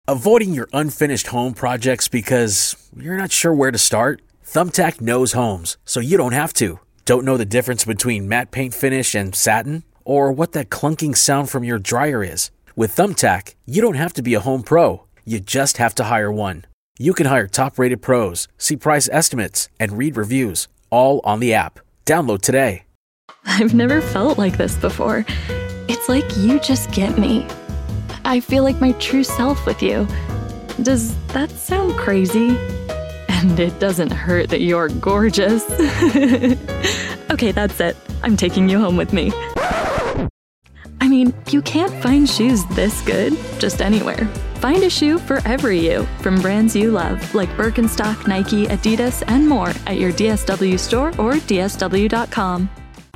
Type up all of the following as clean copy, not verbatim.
Avoiding your unfinished home projects because you're not sure where to start? Thumbtack knows homes, so you don't have to. Don't know the difference between matte paint finish and satin? Or what that clunking sound from your dryer is? With Thumbtack, you don't have to be a home pro. You just have to hire one. You can hire top-rated pros, see price estimates, and read reviews, all on the app. Download today. I've never felt like this before. It's like you just get me. I feel like my true self with you. Does that sound crazy? And it doesn't hurt that you're gorgeous. Okay, that's it. I'm taking you home with me. I mean, you can't find shoes this good just anywhere. Find a shoe for every you from brands you love, like Birkenstock, Nike, Adidas, and more at your DSW store or DSW.com.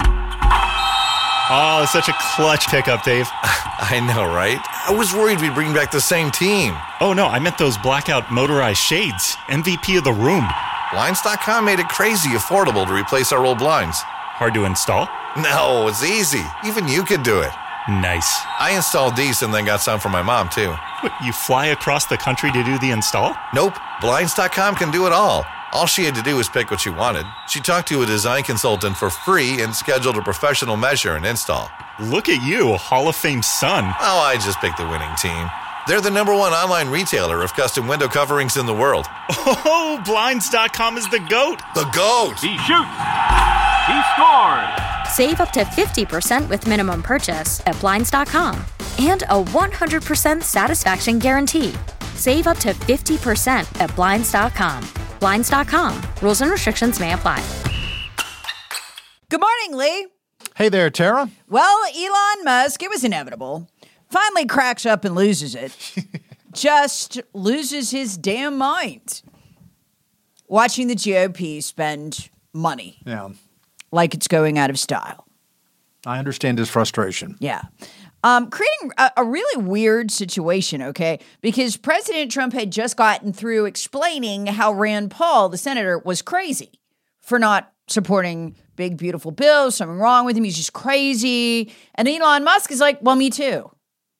Oh, such a clutch pickup, Dave. I know, right? I was worried we'd bring back the same team. Oh, no, I meant those blackout motorized shades. MVP of the room. Blinds.com made it crazy affordable to replace our old blinds. Hard to install? No, it's easy. Even you could do it. Nice. I installed these and then got some for my mom, too. What, you fly across the country to do the install? Nope. Blinds.com can do it all. All she had to do was pick what she wanted. She talked to a design consultant for free and scheduled a professional measure and install. Look at you, Hall of Fame son. Oh, I just picked the winning team. They're the #1 online retailer of custom window coverings in the world. Oh, Blinds.com is the GOAT. The GOAT! He shoots. He scores. Save up to 50% with minimum purchase at Blinds.com. And a 100% satisfaction guarantee. Save up to 50% at Blinds.com. Blinds.com. Rules and restrictions may apply. Good morning, Lee. Hey there, Tara. Well, Elon Musk, it was inevitable, finally cracks up and loses it. Just loses his damn mind. Watching the GOP spend money. Yeah. Like it's going out of style. I understand his frustration. Yeah. Creating a really weird situation, okay? Because President Trump had just gotten through explaining how Rand Paul, the senator, was crazy for not supporting big, beautiful bills. Something wrong with him. He's just crazy. And Elon Musk is like, well, me too.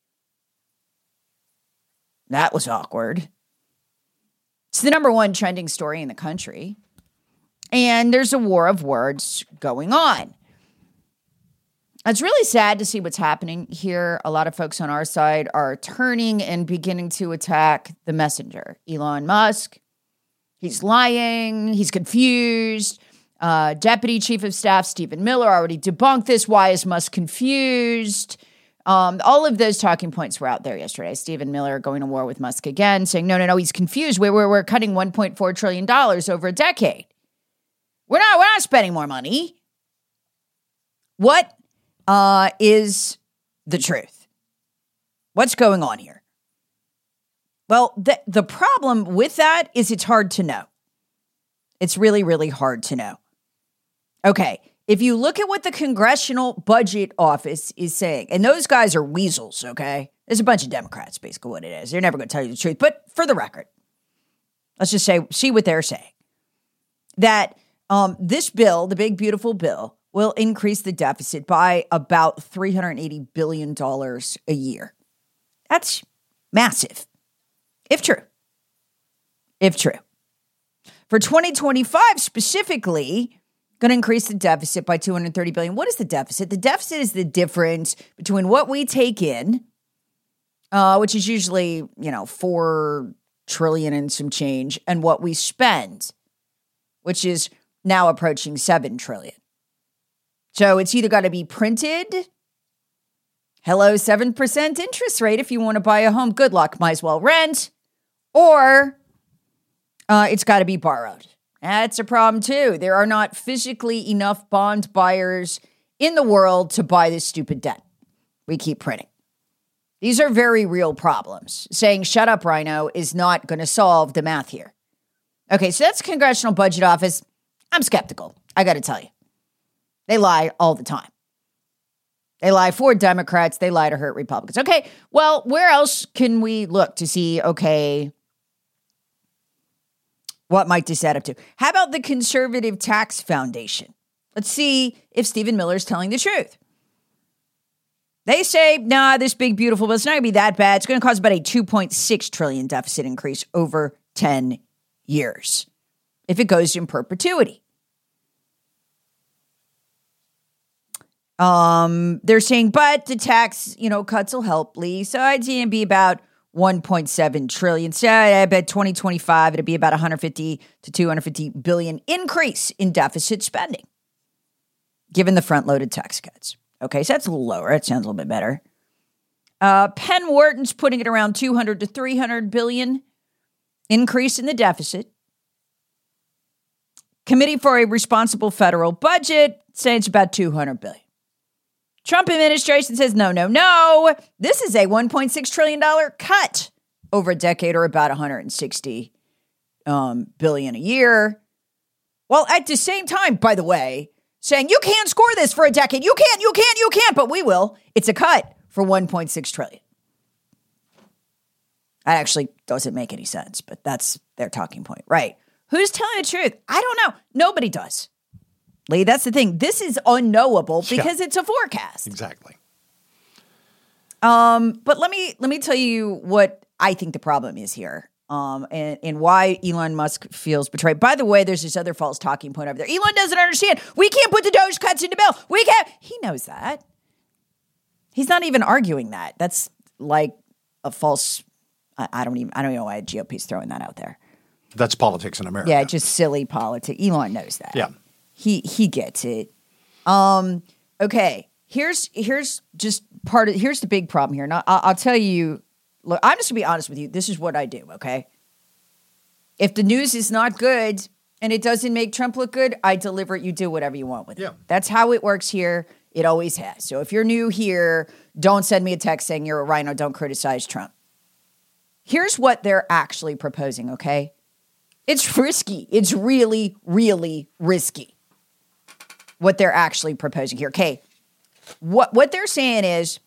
That was awkward. It's the #1 trending story in the country. And there's a war of words going on. It's really sad to see what's happening here. A lot of folks on our side are turning and beginning to attack the messenger, Elon Musk. He's lying. He's confused. Deputy Chief of Staff Stephen Miller already debunked this. Why is Musk confused? All of those talking points were out there yesterday. Stephen Miller going to war with Musk again, saying, no, he's confused. We're cutting $1.4 trillion over a decade. We're not spending more money. What is the truth? What's going on here? Well, the problem with that is it's hard to know. It's really, really hard to know. Okay, if you look at what the Congressional Budget Office is saying, and those guys are weasels, okay? There's a bunch of Democrats, basically what it is. They're never going to tell you the truth. But for the record, let's just see what they're saying. That this bill, the big, beautiful bill, will increase the deficit by about $380 billion a year. That's massive. If true. For 2025 specifically, going to increase the deficit by $230 billion. What is the deficit? The deficit is the difference between what we take in, which is usually, $4 trillion and some change, and what we spend, which is now approaching $7 trillion. So it's either got to be printed, 7% interest rate if you want to buy a home, good luck, might as well rent, or it's got to be borrowed. That's a problem too. There are not physically enough bond buyers in the world to buy this stupid debt we keep printing. These are very real problems. Saying shut up, Rhino, is not going to solve the math here. Okay, so that's Congressional Budget Office. I'm skeptical, I got to tell you. They lie all the time. They lie for Democrats. They lie to hurt Republicans. Okay, well, where else can we look to see, what might this add up to? How about the Conservative Tax Foundation? Let's see if Stephen Miller is telling the truth. They say, nah, this big, beautiful bill, it's not going to be that bad. It's going to cause about a $2.6 trillion deficit increase over 10 years if it goes in perpetuity. They're saying, but the tax, cuts will help, Lee. So it's going to be about 1.7 trillion. So I bet 2025, it'll be about 150 to 250 billion increase in deficit spending, given the front-loaded tax cuts. Okay, so that's a little lower. It sounds a little bit better. Penn Wharton's putting it around 200 to 300 billion increase in the deficit. Committee for a Responsible Federal Budget saying it's about 200 billion. Trump administration says, no. This is a $1.6 trillion cut over a decade, or about 160 billion a year. Well, at the same time, by the way, saying you can't score this for a decade. You can't, but we will. It's a cut for 1.6 trillion. That actually doesn't make any sense, but that's their talking point, right? Who's telling the truth? I don't know. Nobody does. Lee, that's the thing. This is unknowable because it's a forecast. Exactly. But let me tell you what I think the problem is here. And why Elon Musk feels betrayed. By the way, there's this other false talking point over there. Elon doesn't understand. We can't put the Doge cuts in the bill. We can't. He knows that. He's not even arguing that. That's like a false. I don't even know why GOP's throwing that out there. That's politics in America. Yeah, just silly politics. Elon knows that. Yeah. He gets it. Okay. Here's just part of, here's the big problem here. Now, I'll tell you, look, I'm just gonna be honest with you. This is what I do, okay? If the news is not good and it doesn't make Trump look good, I deliver it. You do whatever you want with it. That's how it works here. It always has. So if you're new here, don't send me a text saying you're a rhino. Don't criticize Trump. Here's what they're actually proposing, okay? It's risky. It's really, really risky what they're actually proposing here. Okay, what they're saying is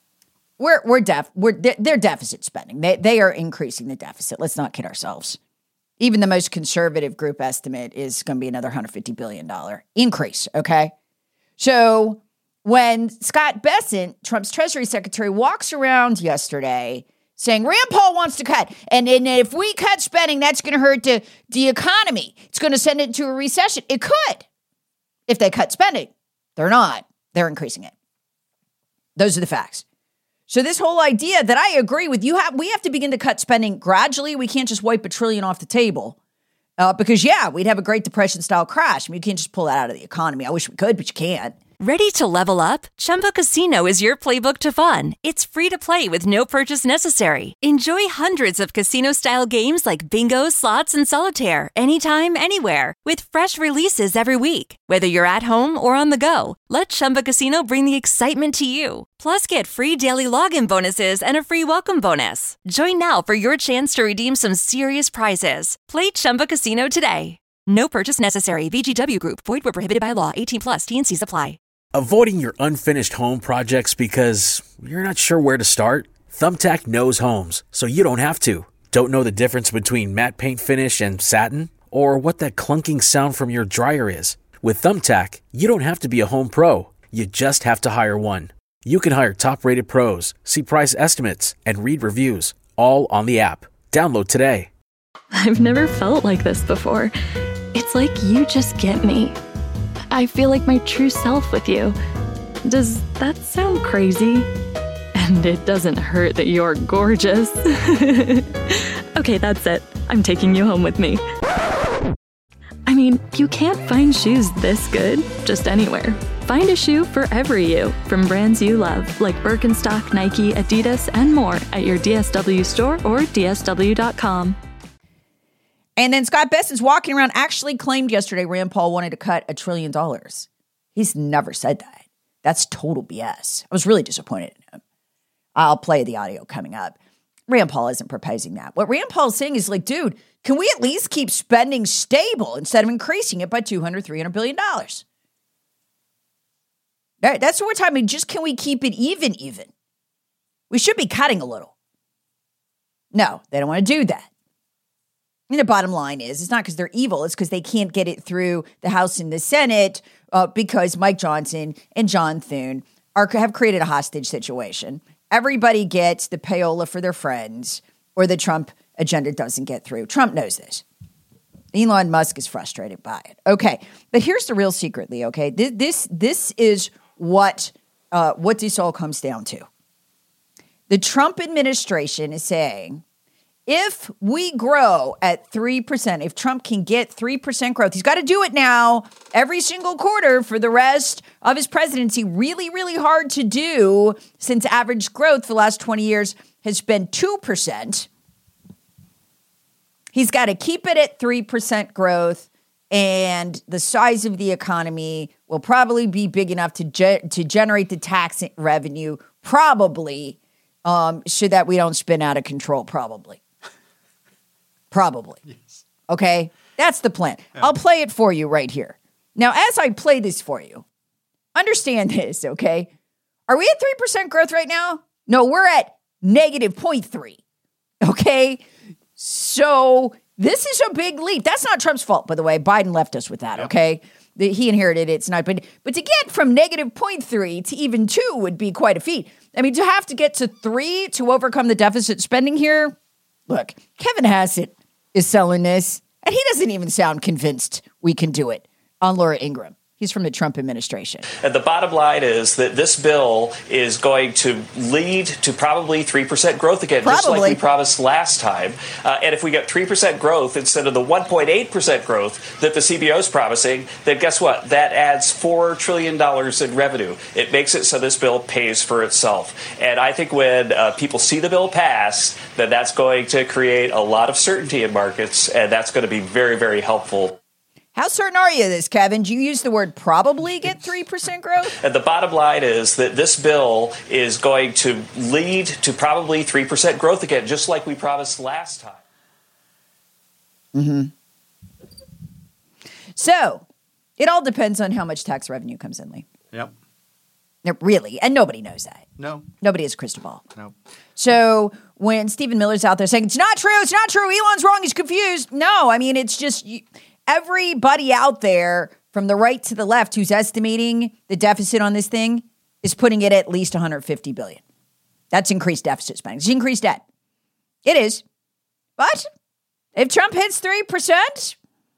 they're deficit spending. They are increasing the deficit. Let's not kid ourselves. Even the most conservative group estimate is going to be another $150 billion increase, okay? So when Scott Bessent, Trump's Treasury Secretary, walks around yesterday saying Rand Paul wants to cut, and if we cut spending, that's going to hurt the economy. It's going to send it to a recession. It could. If they cut spending. They're not. They're increasing it. Those are the facts. So this whole idea that I agree with, we have to begin to cut spending gradually. We can't just wipe $1 trillion off the table because, we'd have a Great Depression-style crash. I mean, you can't just pull that out of the economy. I wish we could, but you can't. Ready to level up? Chumba Casino is your playbook to fun. It's free to play with no purchase necessary. Enjoy hundreds of casino-style games like bingo, slots, and solitaire anytime, anywhere with fresh releases every week. Whether you're at home or on the go, let Chumba Casino bring the excitement to you. Plus, get free daily login bonuses and a free welcome bonus. Join now for your chance to redeem some serious prizes. Play Chumba Casino today. No purchase necessary. VGW Group. Void where prohibited by law. 18+. T&Cs apply. Avoiding your unfinished home projects because you're not sure where to start? Thumbtack knows homes, so you don't have to. Don't know the difference between matte paint finish and satin? Or what that clunking sound from your dryer is? With Thumbtack, you don't have to be a home pro. You just have to hire one. You can hire top-rated pros, see price estimates, and read reviews, all on the app. Download today. I've never felt like this before. It's like you just get me. I feel like my true self with you. Does that sound crazy? And it doesn't hurt that you're gorgeous. Okay, that's it. I'm taking you home with me. I mean, you can't find shoes this good just anywhere. Find a shoe for every you from brands you love, like Birkenstock, Nike, Adidas, and more at your DSW store or DSW.com. And then Scott Bessent's walking around actually claimed yesterday Rand Paul wanted to cut $1 trillion. He's never said that. That's total BS. I was really disappointed in him. I'll play the audio coming up. Rand Paul isn't proposing that. What Rand Paul is saying is like, dude, can we at least keep spending stable instead of increasing it by $200, $300 billion? That's what we're talking about. Just can we keep it even? We should be cutting a little. No, they don't want to do that. And the bottom line is, it's not because they're evil. It's because they can't get it through the House and the Senate because Mike Johnson and John Thune have created a hostage situation. Everybody gets the payola for their friends, or the Trump agenda doesn't get through. Trump knows this. Elon Musk is frustrated by it. Okay, but here's the real secret, Lee. Okay, this is what this all comes down to. The Trump administration is saying, if we grow at 3%, if Trump can get 3% growth, he's got to do it now every single quarter for the rest of his presidency. Really, really hard to do since average growth for the last 20 years has been 2%. He's got to keep it at 3% growth, and the size of the economy will probably be big enough to generate the tax revenue, probably, so that we don't spin out of control, probably. Probably. Yes. Okay? That's the plan. Yeah. I'll play it for you right here. Now, as I play this for you, understand this, okay? Are we at 3% growth right now? No, we're at negative 0.3. Okay? So this is a big leap. That's not Trump's fault, by the way. Biden left us with that, okay? He inherited it. It's not. But to get from negative 0.3 to even 2 would be quite a feat. I mean, to have to get to 3 to overcome the deficit spending here, look, Kevin Hassett is selling this, and he doesn't even sound convinced we can do it on Laura Ingraham. He's from the Trump administration. And the bottom line is that this bill is going to lead to probably 3% growth again, just like we promised last time. And if we get 3% growth instead of the 1.8% growth that the CBO is promising, then guess what? That adds $4 trillion in revenue. It makes it so this bill pays for itself. And I think when people see the bill pass, then that's going to create a lot of certainty in markets, and that's going to be very, very helpful. How certain are you of this, Kevin? Do you use the word probably get 3% growth? And the bottom line is that this bill is going to lead to probably 3% growth again, just like we promised last time. Mm-hmm. So it all depends on how much tax revenue comes in, Lee. Yep. Really, and nobody knows that. No. Nobody has a crystal ball. No. So when Stephen Miller's out there saying, it's not true, Elon's wrong, he's confused. No, I mean, it's just... Everybody out there from the right to the left who's estimating the deficit on this thing is putting it at least $150 billion. That's increased deficit spending. It's increased debt. It is. But if Trump hits 3%,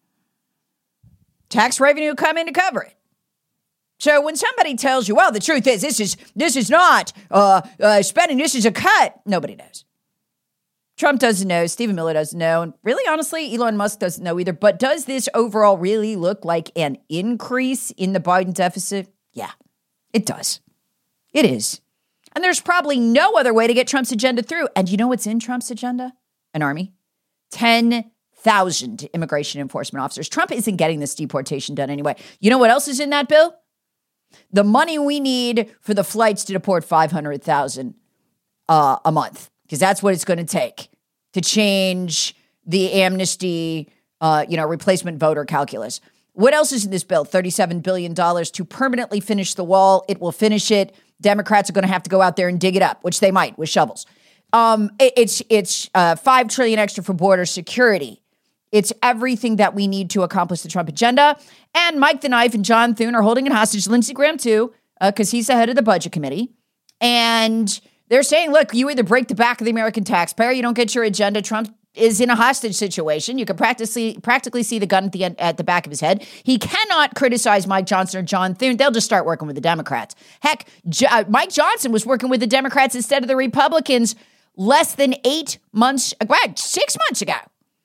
tax revenue will come in to cover it. So when somebody tells you, well, the truth is this is not spending, this is a cut, nobody knows. Trump doesn't know. Stephen Miller doesn't know. And really, honestly, Elon Musk doesn't know either. But does this overall really look like an increase in the Biden deficit? Yeah, it does. It is. And there's probably no other way to get Trump's agenda through. And you know what's in Trump's agenda? An army. 10,000 immigration enforcement officers. Trump isn't getting this deportation done anyway. You know what else is in that bill? The money we need for the flights to deport 500,000 a month. Because that's what it's going to take to change the amnesty, replacement voter calculus. What else is in this bill? $37 billion to permanently finish the wall. It will finish it. Democrats are going to have to go out there and dig it up, which they might with shovels. It's $5 trillion extra for border security. It's everything that we need to accomplish the Trump agenda. And Mike the Knife and John Thune are holding it hostage. Lindsey Graham too, because he's the head of the budget committee. And they're saying, look, you either break the back of the American taxpayer, you don't get your agenda. Trump is in a hostage situation. You can practically see the gun at the back of his head. He cannot criticize Mike Johnson or John Thune. They'll just start working with the Democrats. Heck, Mike Johnson was working with the Democrats instead of the Republicans less than 6 months ago.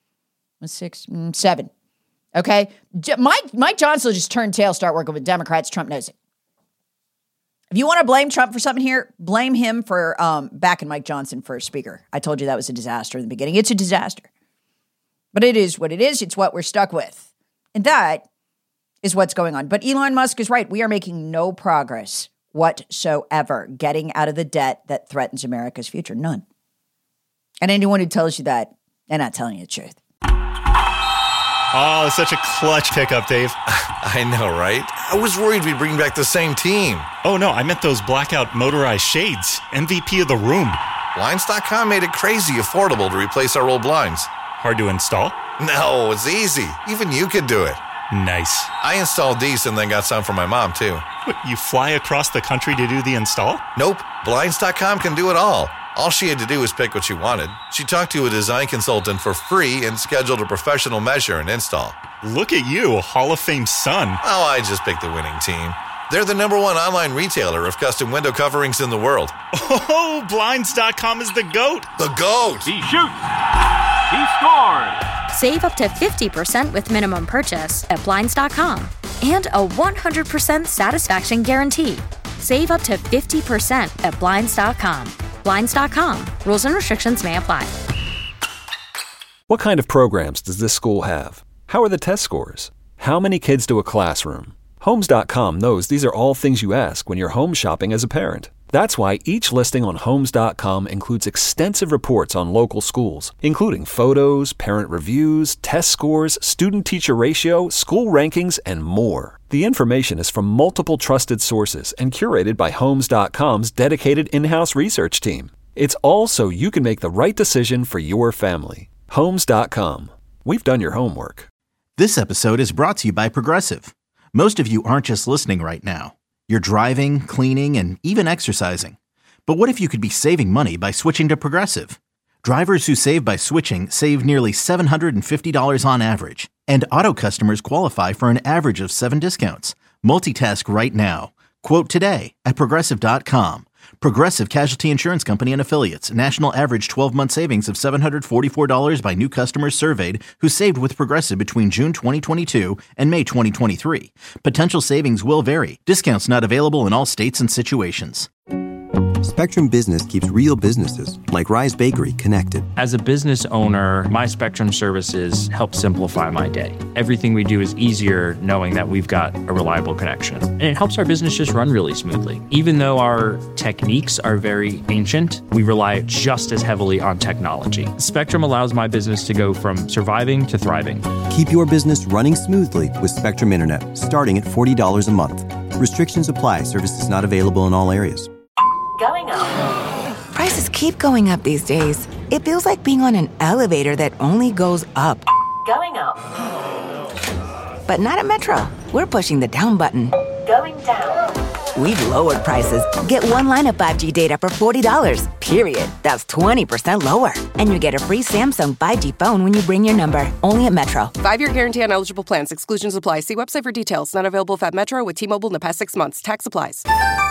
7. Okay? Mike Johnson will just turn tail, start working with Democrats. Trump knows it. If you want to blame Trump for something here, blame him for backing Mike Johnson for speaker. I told you that was a disaster in the beginning. It's a disaster. But it is what it is. It's what we're stuck with. And that is what's going on. But Elon Musk is right. We are making no progress whatsoever getting out of the debt that threatens America's future. None. And anyone who tells you that, they're not telling you the truth. Oh, it's such a clutch pickup, Dave. I know, right? I was worried we'd bring back the same team. Oh, no, I meant those blackout motorized shades. MVP of the room. Blinds.com made it crazy affordable to replace our old blinds. Hard to install? No, it's easy. Even you could do it. Nice. I installed these and then got some for my mom, too. What, you fly across the country to do the install? Nope. Blinds.com can do it all. All she had to do was pick what she wanted. She talked to a design consultant for free and scheduled a professional measure and install. Look at you, Hall of Fame son. Oh, I just picked the winning team. They're the #1 online retailer of custom window coverings in the world. Oh, Blinds.com is the GOAT. The GOAT! He shoots. He scores. Save up to 50% with minimum purchase at Blinds.com. And a 100% satisfaction guarantee. Save up to 50% at Blinds.com. Blinds.com. Rules and restrictions may apply. What kind of programs does this school have? How are the test scores? How many kids to a classroom? Homes.com knows these are all things you ask when you're home shopping as a parent. That's why each listing on Homes.com includes extensive reports on local schools, including photos, parent reviews, test scores, student-teacher ratio, school rankings, and more. The information is from multiple trusted sources and curated by Homes.com's dedicated in-house research team. It's all so you can make the right decision for your family. Homes.com. We've done your homework. This episode is brought to you by Progressive. Most of you aren't just listening right now. You're driving, cleaning, and even exercising. But what if you could be saving money by switching to Progressive? Drivers who save by switching save nearly $750 on average. And auto customers qualify for an average of 7 discounts. Multitask right now. Quote today at Progressive.com. Progressive Casualty Insurance Company and Affiliates. National average 12-month savings of $744 by new customers surveyed who saved with Progressive between June 2022 and May 2023. Potential savings will vary. Discounts not available in all states and situations. Spectrum Business keeps real businesses, like Rise Bakery, connected. As a business owner, my Spectrum services help simplify my day. Everything we do is easier knowing that we've got a reliable connection. And it helps our business just run really smoothly. Even though our techniques are very ancient, we rely just as heavily on technology. Spectrum allows my business to go from surviving to thriving. Keep your business running smoothly with Spectrum Internet, starting at $40 a month. Restrictions apply. Services not available in all areas. Going up. Prices keep going up these days. It feels like being on an elevator that only goes up. Going up. But not at Metro. We're pushing the down button. Going down. We've lowered prices. Get one line of 5G data for $40, period. That's 20% lower. And you get a free Samsung 5G phone when you bring your number. Only at Metro. 5-year guarantee on eligible plans. Exclusions apply. See website for details. Not available at Metro with T-Mobile in the past 6 months. Tax applies.